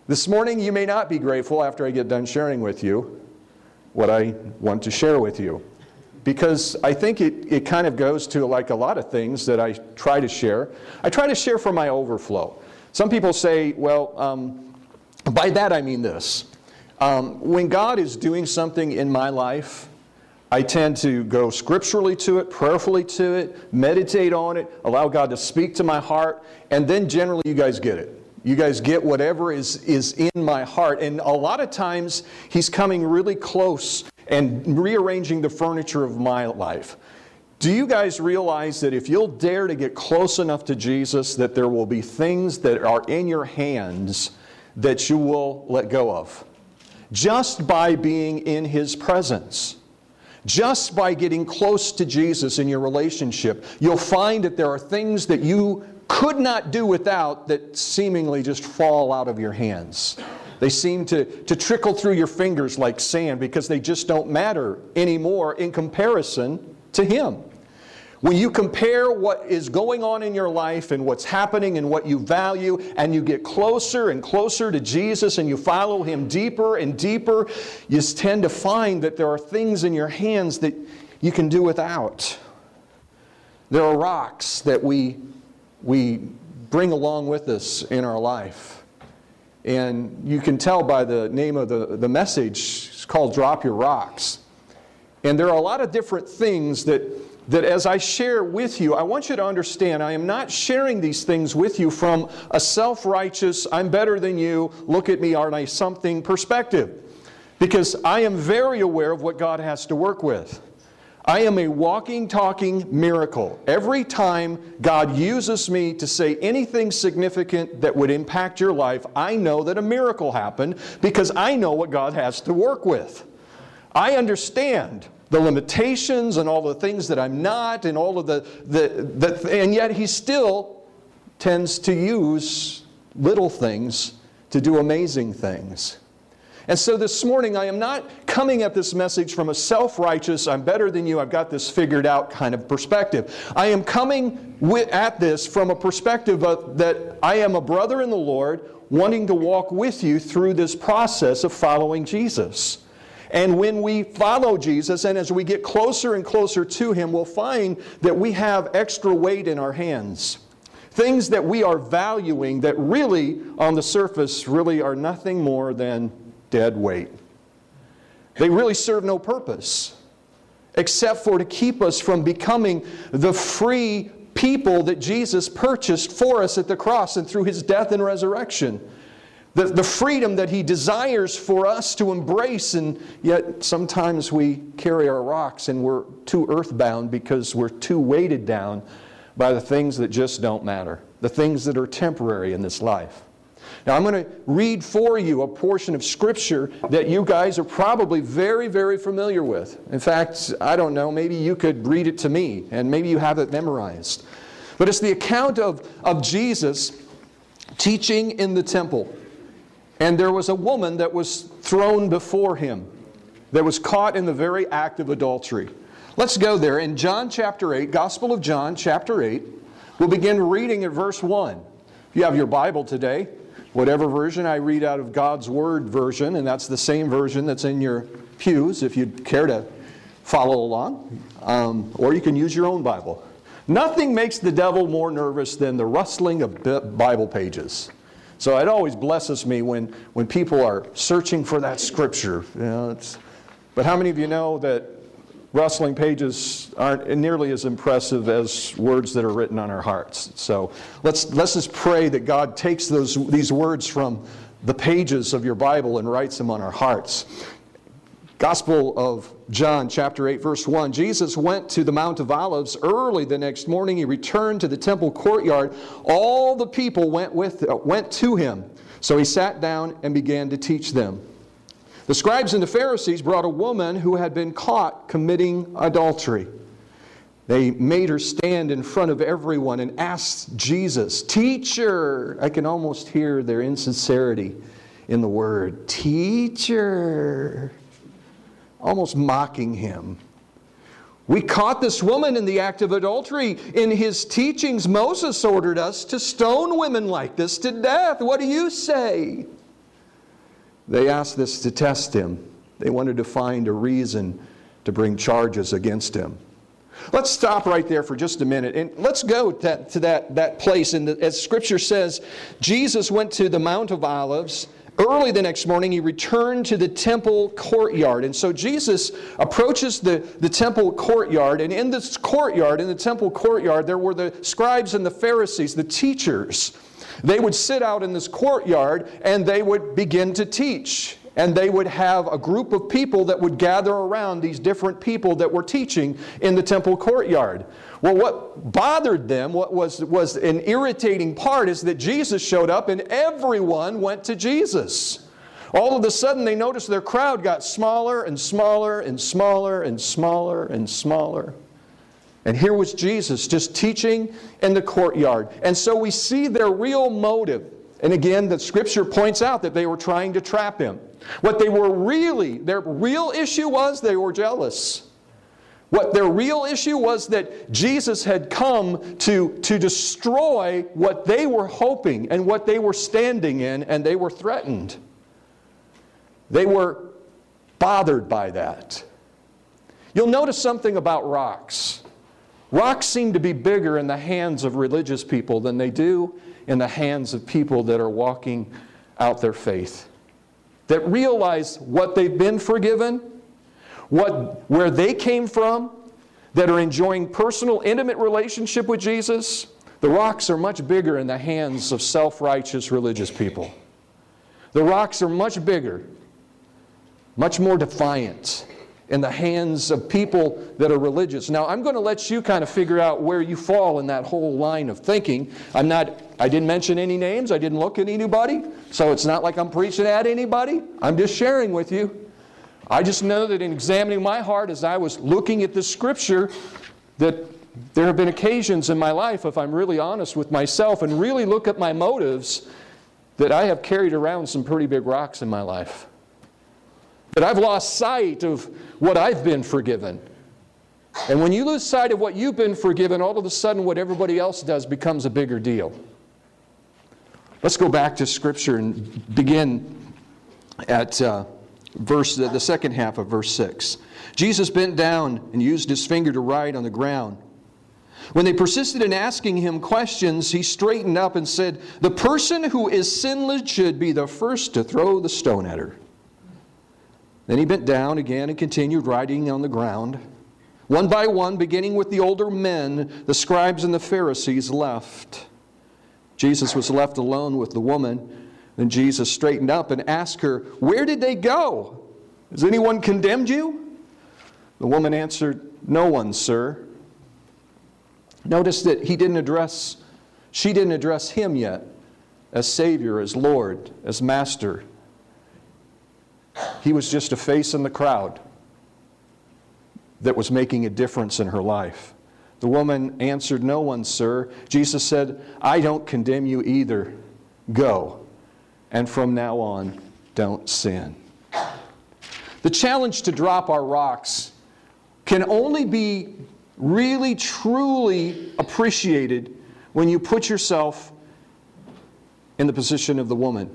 This morning you may not be grateful after I get done sharing with you what I want to share with you. Because I think it kind of goes to like a lot of things that I try to share. I try to share from my overflow. Some people say, well, by that I mean this. When God is doing something in my life, I tend to go scripturally to it, prayerfully to it, meditate on it, allow God to speak to my heart, and then generally you guys get it. You guys get whatever is in my heart. And a lot of times He's coming really close and rearranging the furniture of my life. Do you guys realize that if you'll dare to get close enough to Jesus, that there will be things that are in your hands that you will let go of? Just by being in His presence. Just by getting close to Jesus in your relationship, you'll find that there are things that you could not do without that seemingly just fall out of your hands. They seem to trickle through your fingers like sand because they just don't matter anymore in comparison to Him. When you compare what is going on in your life and what's happening and what you value, and you get closer and closer to Jesus and you follow Him deeper and deeper, you tend to find that there are things in your hands that you can do without. There are rocks that we bring along with us in our life. And you can tell by the name of the message, it's called Drop Your Rocks. And there are a lot of different things that as I share with you, I want you to understand, I am not sharing these things with you from a self-righteous, I'm better than you, look at me, aren't I something perspective. Because I am very aware of what God has to work with. I am a walking, talking miracle. Every time God uses me to say anything significant that would impact your life, I know that a miracle happened because I know what God has to work with. I understand the limitations and all the things that I'm not and all of and yet He still tends to use little things to do amazing things. And so this morning I am not coming at this message from a self-righteous, I'm better than you, I've got this figured out kind of perspective. I am coming at this from a perspective that I am a brother in the Lord wanting to walk with you through this process of following Jesus. And when we follow Jesus and as we get closer and closer to Him, we'll find that we have extra weight in our hands. Things that we are valuing that really, on the surface, really are nothing more than dead weight. They really serve no purpose except for to keep us from becoming the free people that Jesus purchased for us at the cross and through His death and resurrection. The freedom that He desires for us to embrace, and yet sometimes we carry our rocks and we're too earthbound because we're too weighted down by the things that just don't matter, the things that are temporary in this life. Now I'm going to read for you a portion of Scripture that you guys are probably very, very familiar with. In fact, I don't know, maybe you could read it to me, and maybe you have it memorized. But it's the account of Jesus teaching in the temple. And there was a woman that was thrown before Him, that was caught in the very act of adultery. Let's go there. In John chapter 8, Gospel of John chapter 8, we'll begin reading at verse 1. If you have your Bible today, whatever version I read out of God's Word version, and that's the same version that's in your pews if you'd care to follow along, or you can use your own Bible. Nothing makes the devil more nervous than the rustling of Bible pages. So it always blesses me when people are searching for that Scripture. You know, but how many of you know that rustling pages aren't nearly as impressive as words that are written on our hearts? So let's just pray that God takes these words from the pages of your Bible and writes them on our hearts. Gospel of John, chapter 8, verse 1. Jesus went to the Mount of Olives early the next morning. He returned to the temple courtyard. All the people went to Him. So He sat down and began to teach them. The scribes and the Pharisees brought a woman who had been caught committing adultery. They made her stand in front of everyone and asked Jesus, "Teacher," I can almost hear their insincerity in the word, "Teacher," almost mocking Him. "We caught this woman in the act of adultery. In his teachings, Moses ordered us to stone women like this to death. What do you say?" They asked this to test him. They wanted to find a reason to bring charges against him. Let's stop right there for just a minute, and let's go to that place. And as Scripture says, Jesus went to the Mount of Olives. Early the next morning, he returned to the temple courtyard. And so Jesus approaches the temple courtyard, and in this courtyard, in the temple courtyard, there were the scribes and the Pharisees, the teachers. They would sit out in this courtyard, and they would begin to teach. And they would have a group of people that would gather around these different people that were teaching in the temple courtyard. Well, what bothered them, what was an irritating part, is that Jesus showed up and everyone went to Jesus. All of a sudden they noticed their crowd got smaller and smaller and smaller and smaller and smaller. And here was Jesus just teaching in the courtyard. And so we see their real motive. And again, the Scripture points out that they were trying to trap him. What they were really, their real issue was they were jealous. What their real issue was that Jesus had come to destroy what they were hoping and what they were standing in, and they were threatened. They were bothered by that. You'll notice something about rocks. Rocks seem to be bigger in the hands of religious people than they do in the hands of people that are walking out their faith, that realize what they've been forgiven, where they came from, that are enjoying personal, intimate relationship with Jesus. The rocks are much bigger in the hands of self-righteous religious people. The rocks are much bigger, much more defiant in the hands of people that are religious. Now, I'm going to let you kind of figure out where you fall in that whole line of thinking. I didn't mention any names. I didn't look at anybody. So it's not like I'm preaching at anybody. I'm just sharing with you. I just know that in examining my heart as I was looking at this Scripture, that there have been occasions in my life, if I'm really honest with myself and really look at my motives, that I have carried around some pretty big rocks in my life. That I've lost sight of what I've been forgiven. And when you lose sight of what you've been forgiven, all of a sudden what everybody else does becomes a bigger deal. Let's go back to Scripture and begin at the second half of verse 6. Jesus bent down and used his finger to write on the ground. When they persisted in asking him questions, he straightened up and said, "The person who is sinless should be the first to throw the stone at her." Then he bent down again and continued writing on the ground. One by one, beginning with the older men, the scribes and the Pharisees left. Jesus was left alone with the woman. Then Jesus straightened up and asked her, "Where did they go? Has anyone condemned you?" The woman answered, "No one, sir." Notice that she didn't address him yet as Savior, as Lord, as Master. He was just a face in the crowd that was making a difference in her life. The woman answered, "No one, sir." Jesus said, "I don't condemn you either. Go, and from now on, don't sin." The challenge to drop our rocks can only be really, truly appreciated when you put yourself in the position of the woman.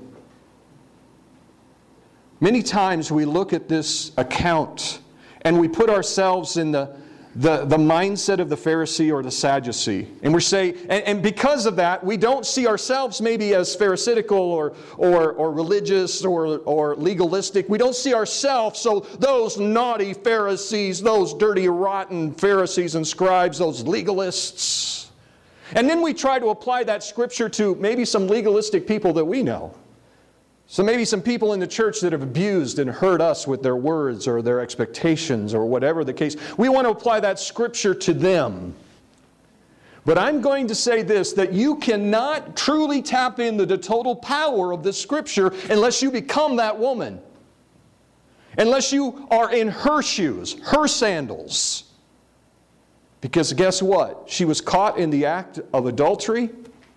Many times we look at this account and we put ourselves in the mindset of the Pharisee or the Sadducee. And we say, and because of that, we don't see ourselves maybe as pharisaical or religious or legalistic. We don't see ourselves, so those naughty Pharisees, those dirty, rotten Pharisees and scribes, those legalists. And then we try to apply that Scripture to maybe some legalistic people that we know. So maybe some people in the church that have abused and hurt us with their words or their expectations or whatever the case. We want to apply that Scripture to them. But I'm going to say this, that you cannot truly tap into the total power of this Scripture unless you become that woman. Unless you are in her shoes, her sandals. Because guess what? She was caught in the act of adultery,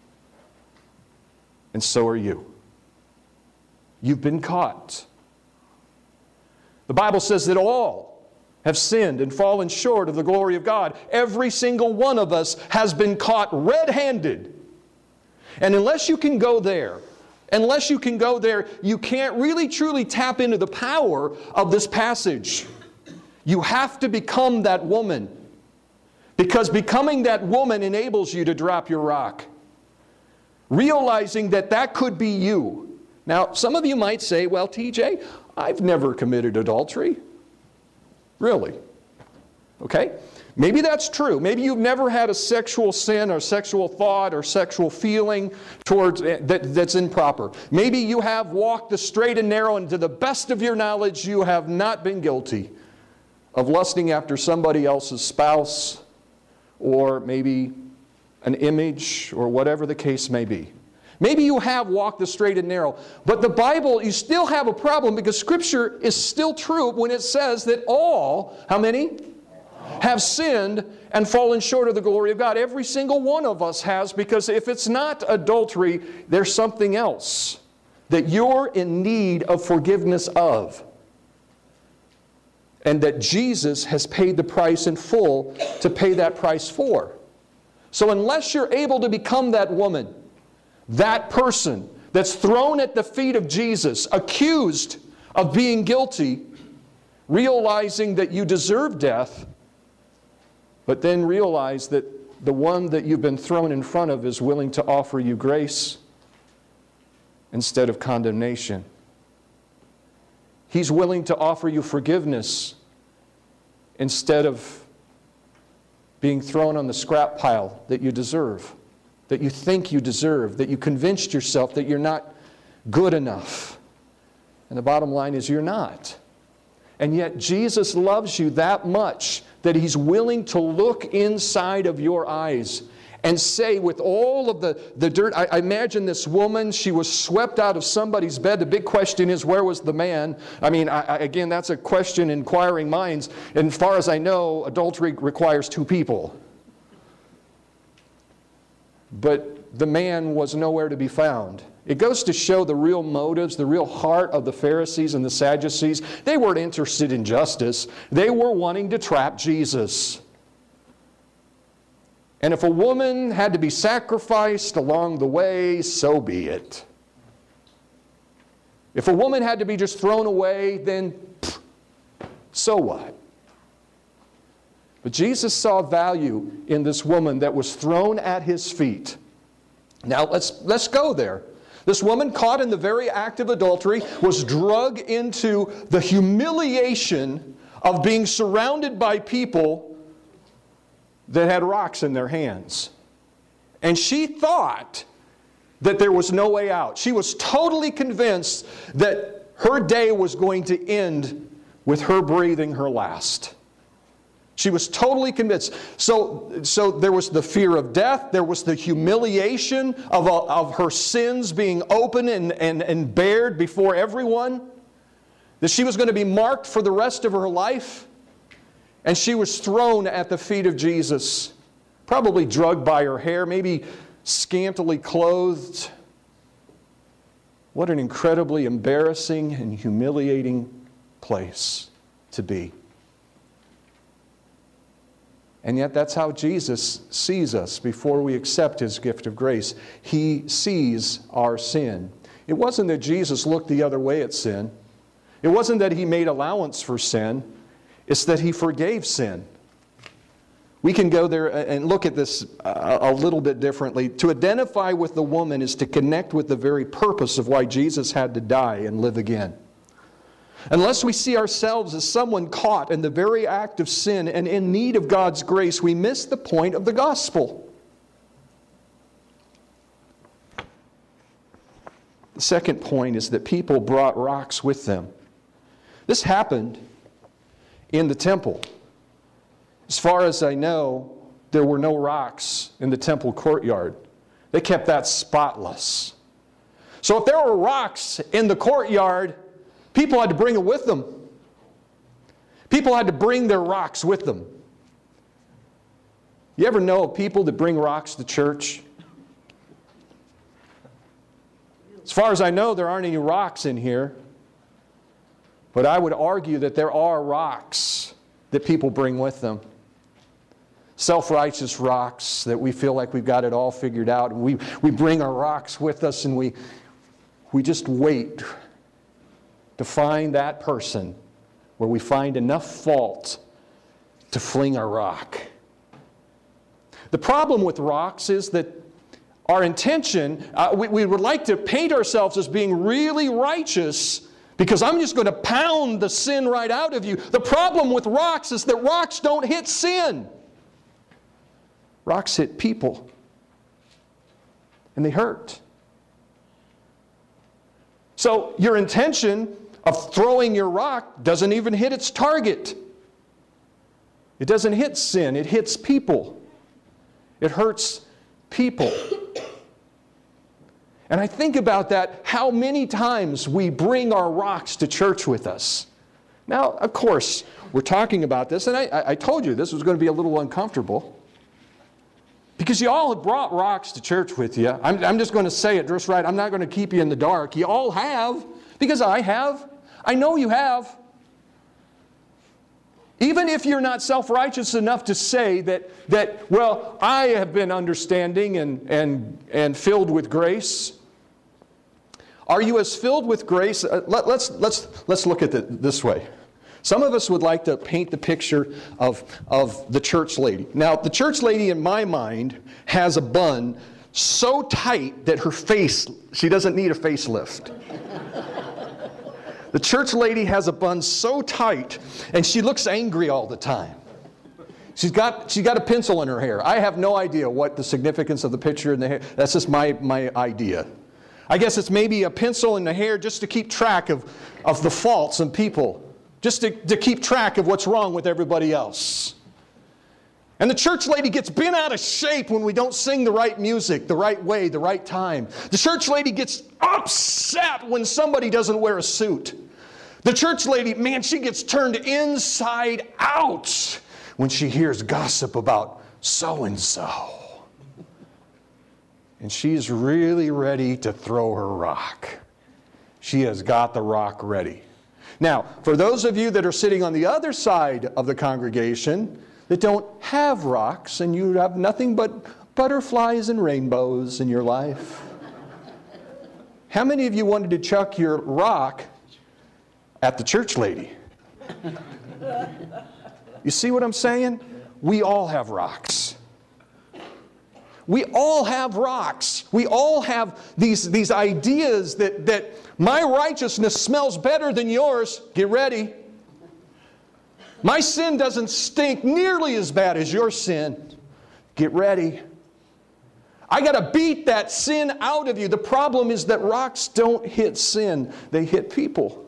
and so are you. You've been caught. The Bible says that all have sinned and fallen short of the glory of God. Every single one of us has been caught red-handed. And unless you can go there Unless you can go there, you can't really truly tap into the power of this passage. You have to become that woman. Because becoming that woman enables you to drop your rock. Realizing that that could be you. Now, some of you might say, well, TJ, I've never committed adultery. Really? Okay? Maybe that's true. Maybe you've never had a sexual sin or sexual thought or sexual feeling towards that's improper. Maybe you have walked the straight and narrow, and to the best of your knowledge, you have not been guilty of lusting after somebody else's spouse or maybe an image or whatever the case may be. Maybe you have walked the straight and narrow, but the Bible, you still have a problem because Scripture is still true when it says that all, how many? Have sinned and fallen short of the glory of God. Every single one of us has, because if it's not adultery, there's something else that you're in need of forgiveness of. And that Jesus has paid the price in full to pay that price for. So unless you're able to become that woman, that person that's thrown at the feet of Jesus, accused of being guilty, realizing that you deserve death, but then realize that the one that you've been thrown in front of is willing to offer you grace instead of condemnation. He's willing to offer you forgiveness instead of being thrown on the scrap pile that you deserve, that you think you deserve, that you convinced yourself that you're not good enough. And the bottom line is you're not. And yet Jesus loves you that much that He's willing to look inside of your eyes and say, with all of the dirt, I imagine this woman, she was swept out of somebody's bed. The big question is, where was the man? I mean, again, that's a question in inquiring minds. And as far as I know, adultery requires two people. But the man was nowhere to be found. It goes to show the real motives, the real heart of the Pharisees and the Sadducees. They weren't interested in justice. They were wanting to trap Jesus. And if a woman had to be sacrificed along the way, so be it. If a woman had to be just thrown away, then so what? But Jesus saw value in this woman that was thrown at His feet. Now let's go there. This woman, caught in the very act of adultery, was dragged into the humiliation of being surrounded by people that had rocks in their hands. And she thought that there was no way out. She was totally convinced that her day was going to end with her breathing her last. She was totally convinced. So there was the fear of death. There was the humiliation of her sins being open and bared before everyone. That she was going to be marked for the rest of her life. And she was thrown at the feet of Jesus, probably drugged by her hair, maybe scantily clothed. What an incredibly embarrassing and humiliating place to be. And yet that's how Jesus sees us before we accept His gift of grace. He sees our sin. It wasn't that Jesus looked the other way at sin. It wasn't that He made allowance for sin. It's that He forgave sin. We can go there and look at this a little bit differently. To identify with the woman is to connect with the very purpose of why Jesus had to die and live again. Unless we see ourselves as someone caught in the very act of sin and in need of God's grace, we miss the point of the gospel. The second point is that people brought rocks with them. This happened in the temple. As far as I know, there were no rocks in the temple courtyard. They kept that spotless. So if there were rocks in the courtyard, people had to bring it with them. People had to bring their rocks with them. You ever know of people that bring rocks to church? As far as I know, there aren't any rocks in here. But I would argue that there are rocks that people bring with them. Self-righteous rocks that we feel like we've got it all figured out. And we bring our rocks with us and we we just wait to find that person where we find enough fault to fling our rock. The problem with rocks is that our intention, we would like to paint ourselves as being really righteous because I'm just going to pound the sin right out of you. The problem with rocks is that rocks don't hit sin. Rocks hit people. And they hurt. So your intention of throwing your rock doesn't even hit its target. It doesn't hit sin, it hits people. It hurts people. And I think about that, how many times we bring our rocks to church with us. Now, of course, we're talking about this, and I told you this was going to be a little uncomfortable. Because you all have brought rocks to church with you. I'm just going to say it just right. I'm not going to keep you in the dark. You all have, because I have. I know you have. Even if you're not self-righteous enough to say that well, I have been understanding and filled with grace. Are you as filled with grace? Let's look at it this way. Some of us would like to paint the picture of the church lady. Now, the church lady in my mind has a bun so tight that her face, she doesn't need a facelift. The church lady has a bun so tight, and she looks angry all the time. She's got a pencil in her hair. I have no idea what the significance of the picture in the hair. That's just my idea. I guess it's maybe a pencil in the hair just to keep track of the faults in people. Just to keep track of what's wrong with everybody else. And the church lady gets bent out of shape when we don't sing the right music, the right way, the right time. The church lady gets upset when somebody doesn't wear a suit. The church lady, man, she gets turned inside out when she hears gossip about so-and-so. And she's really ready to throw her rock. She has got the rock ready. Now, for those of you that are sitting on the other side of the congregation that don't have rocks and you have nothing but butterflies and rainbows in your life, how many of you wanted to chuck your rock at the church lady? You see what I'm saying? We all have rocks. We all have rocks. We all have these ideas that my righteousness smells better than yours. Get ready. My sin doesn't stink nearly as bad as your sin. Get ready. I got to beat that sin out of you. The problem is that rocks don't hit sin. They hit people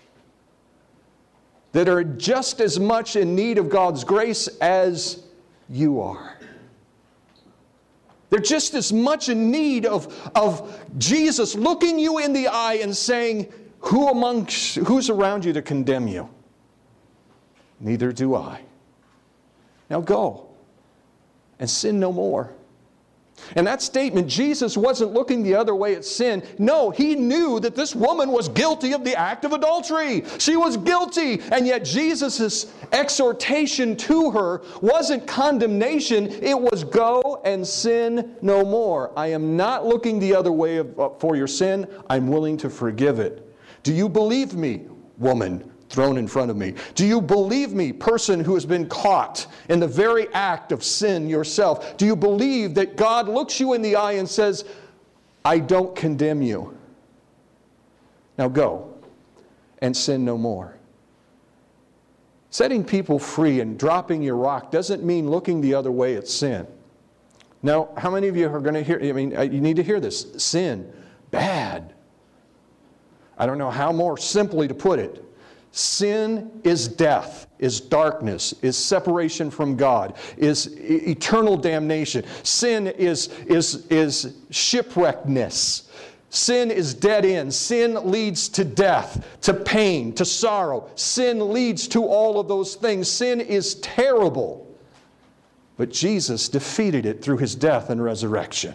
that are just as much in need of God's grace as you are. They're just as much in need of Jesus looking you in the eye and saying, who's around you to condemn you? Neither do I. Now go and sin no more. And that statement, Jesus wasn't looking the other way at sin. No, he knew that this woman was guilty of the act of adultery. She was guilty. And yet Jesus' exhortation to her wasn't condemnation. It was go and sin no more. I am not looking the other way for your sin. I'm willing to forgive it. Do you believe me, woman thrown in front of me? Do you believe me, person who has been caught in the very act of sin yourself? Do you believe that God looks you in the eye and says, I don't condemn you. Now go and sin no more. Setting people free and dropping your rock doesn't mean looking the other way at sin. Now, how many of you are going to hear, you need to hear this. Sin, bad. I don't know how more simply to put it. Sin is death, is darkness, is separation from God, is eternal damnation. Sin is shipwreckedness. Sin is dead end. Sin leads to death, to pain, to sorrow. Sin leads to all of those things. Sin is terrible. But Jesus defeated it through his death and resurrection.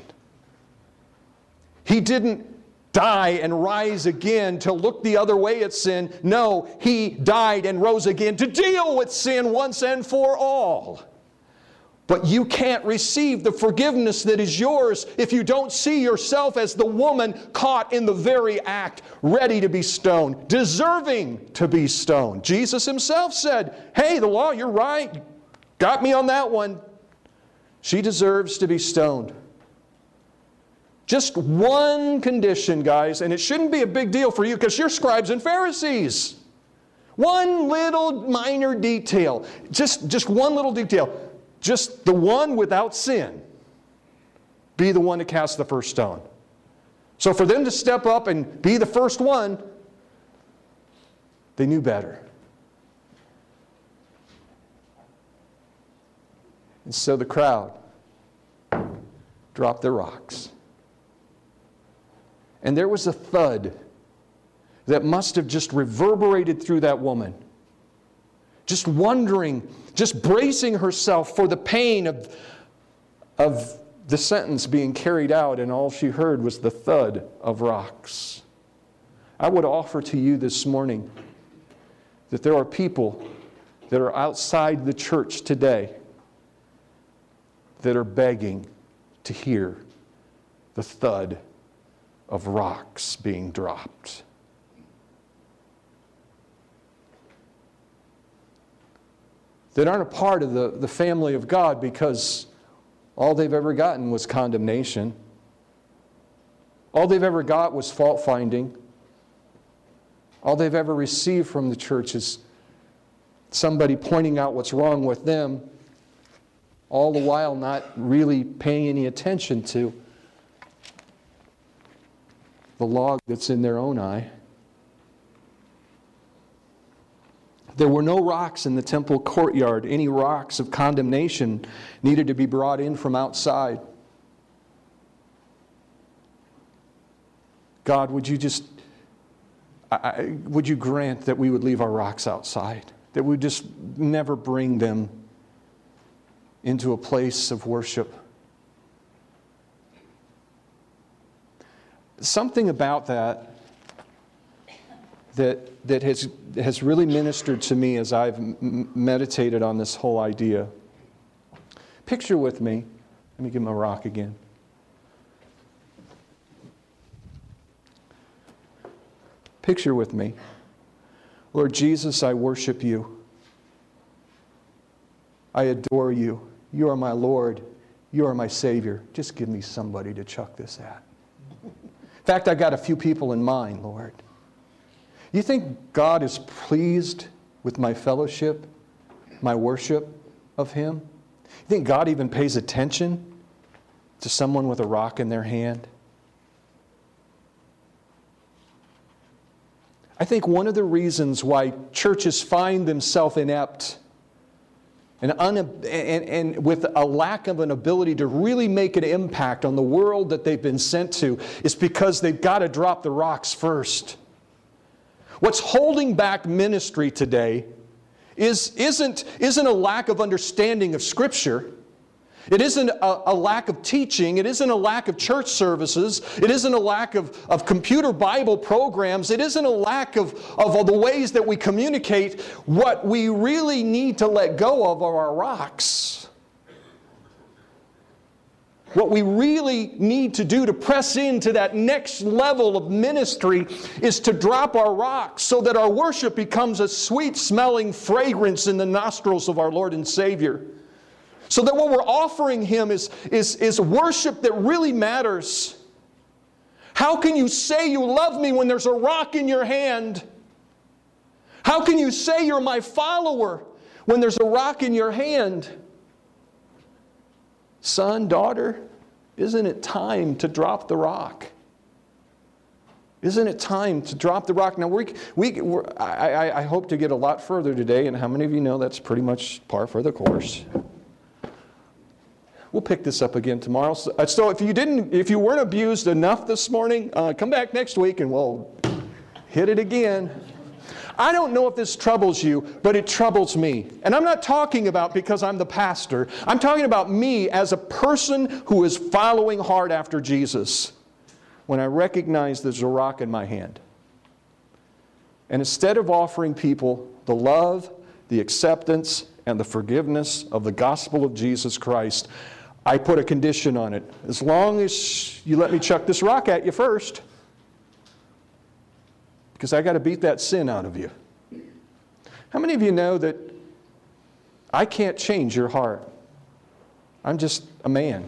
He didn't die and rise again to look the other way at sin. No, he died and rose again to deal with sin once and for all. But you can't receive the forgiveness that is yours if you don't see yourself as the woman caught in the very act, ready to be stoned, deserving to be stoned. Jesus himself said, hey, the law, you're right. Got me on that one. She deserves to be stoned. Just one condition, guys, and it shouldn't be a big deal for you because you're scribes and Pharisees. One little minor detail. Just one little detail. Just the one without sin be the one to cast the first stone. So for them to step up and be the first one, they knew better. And so the crowd dropped their rocks. And there was a thud that must have just reverberated through that woman. Just wondering, just bracing herself for the pain of the sentence being carried out, and all she heard was the thud of rocks. I would offer to you this morning that there are people that are outside the church today that are begging to hear the thud of rocks being dropped. That aren't a part of the family of God because all they've ever gotten was condemnation. All they've ever got was fault finding. All they've ever received from the church is somebody pointing out what's wrong with them, all the while not really paying any attention to the log that's in their own eye. There were no rocks in the temple courtyard. Any rocks of condemnation needed to be brought in from outside. God, would you just, would you grant that we would leave our rocks outside? That we would just never bring them into a place of worship? Something about that has really ministered to me as I've meditated on this whole idea. Picture with me. Let me give him a rock again. Picture with me. Lord Jesus, I worship you. I adore you. You are my Lord. You are my Savior. Just give me somebody to chuck this at. In fact, I got a few people in mind, Lord. You think God is pleased with my fellowship, my worship of Him? You think God even pays attention to someone with a rock in their hand? I think one of the reasons why churches find themselves inept and with a lack of an ability to really make an impact on the world that they've been sent to is because they've got to drop the rocks first. What's holding back ministry today isn't a lack of understanding of Scripture. It isn't a lack of teaching. It isn't a lack of church services. It isn't a lack of computer Bible programs. It isn't a lack of the ways that we communicate. What we really need to let go of are our rocks. What we really need to do to press into that next level of ministry is to drop our rocks so that our worship becomes a sweet-smelling fragrance in the nostrils of our Lord and Savior. So that what we're offering Him is worship that really matters. How can you say you love me when there's a rock in your hand? How can you say you're my follower when there's a rock in your hand? Son, daughter, isn't it time to drop the rock? Isn't it time to drop the rock? Now, I hope to get a lot further today, and how many of you know that's pretty much par for the course? We'll pick this up again tomorrow. So if you weren't abused enough this morning, come back next week and we'll hit it again. I don't know if this troubles you, but it troubles me. And I'm not talking about because I'm the pastor. I'm talking about me as a person who is following hard after Jesus. When I recognize there's a rock in my hand. And instead of offering people the love, the acceptance, and the forgiveness of the gospel of Jesus Christ, I put a condition on it. As long as you let me chuck this rock at you first, because I got to beat that sin out of you. How many of you know that I can't change your heart? I'm just a man.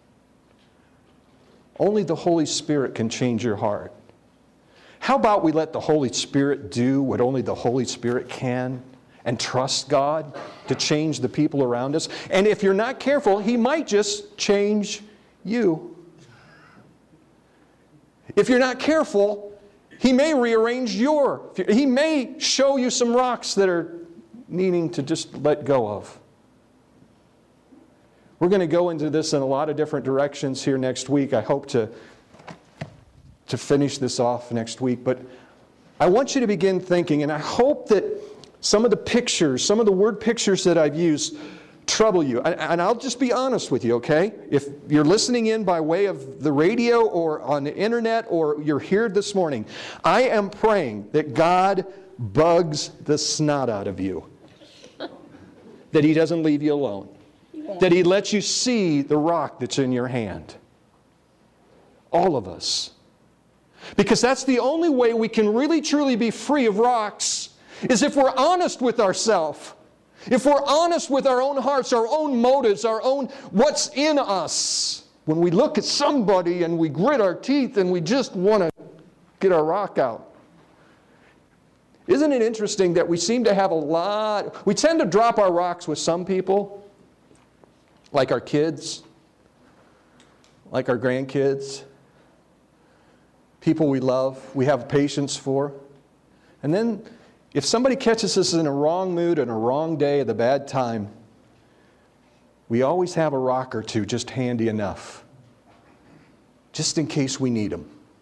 Only the Holy Spirit can change your heart. How about we let the Holy Spirit do what only the Holy Spirit can and trust God to change the people around us? And if you're not careful, He might just change you. If you're not careful, He may rearrange He may show you some rocks that are needing to just let go of. We're going to go into this in a lot of different directions here next week. I hope to finish this off next week. But I want you to begin thinking, and I hope that some of the pictures, some of the word pictures that I've used trouble you. And I'll just be honest with you, okay? If you're listening in by way of the radio or on the internet or you're here this morning, I am praying that God bugs the snot out of you. That He doesn't leave you alone. That He lets you see the rock that's in your hand. All of us. Because that's the only way we can really truly be free of rocks, is if we're honest with ourselves. If we're honest with our own hearts, our own motives, our own what's in us. When we look at somebody and we grit our teeth and we just want to get our rock out. Isn't it interesting that we seem to have we tend to drop our rocks with some people, like our kids, like our grandkids, people we love, we have patience for. And then if somebody catches us in a wrong mood and a wrong day at a bad time, we always have a rock or two just handy enough, just in case we need them.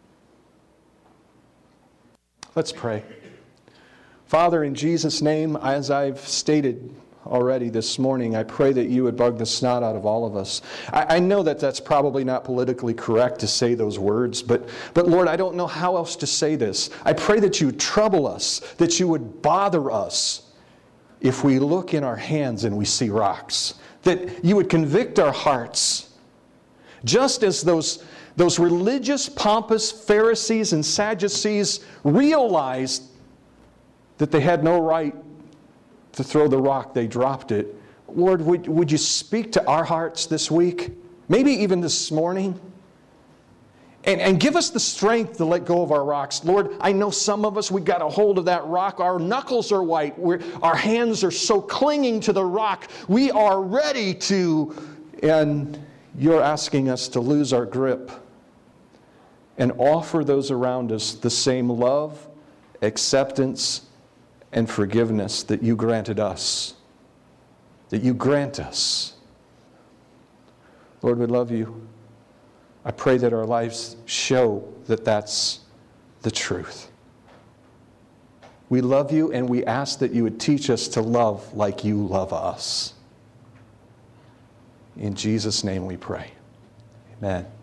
Let's pray. Father, in Jesus' name, as I've stated already this morning, I pray that you would bug the snot out of all of us. I know that that's probably not politically correct to say those words, but Lord, I don't know how else to say this. I pray that you would trouble us, that you would bother us if we look in our hands and we see rocks, that you would convict our hearts, just as those religious, pompous Pharisees and Sadducees realized that they had no right to throw the rock, they dropped it. Lord, would you speak to our hearts this week? Maybe even this morning? And give us the strength to let go of our rocks. Lord, I know some of us, we got a hold of that rock. Our knuckles are white. Our hands are so clinging to the rock. We are ready to, and you're asking us to lose our grip and offer those around us the same love, acceptance, and forgiveness that you granted us, that you grant us. Lord, we love you. I pray that our lives show that that's the truth. We love you, and we ask that you would teach us to love like you love us. In Jesus' name we pray. Amen.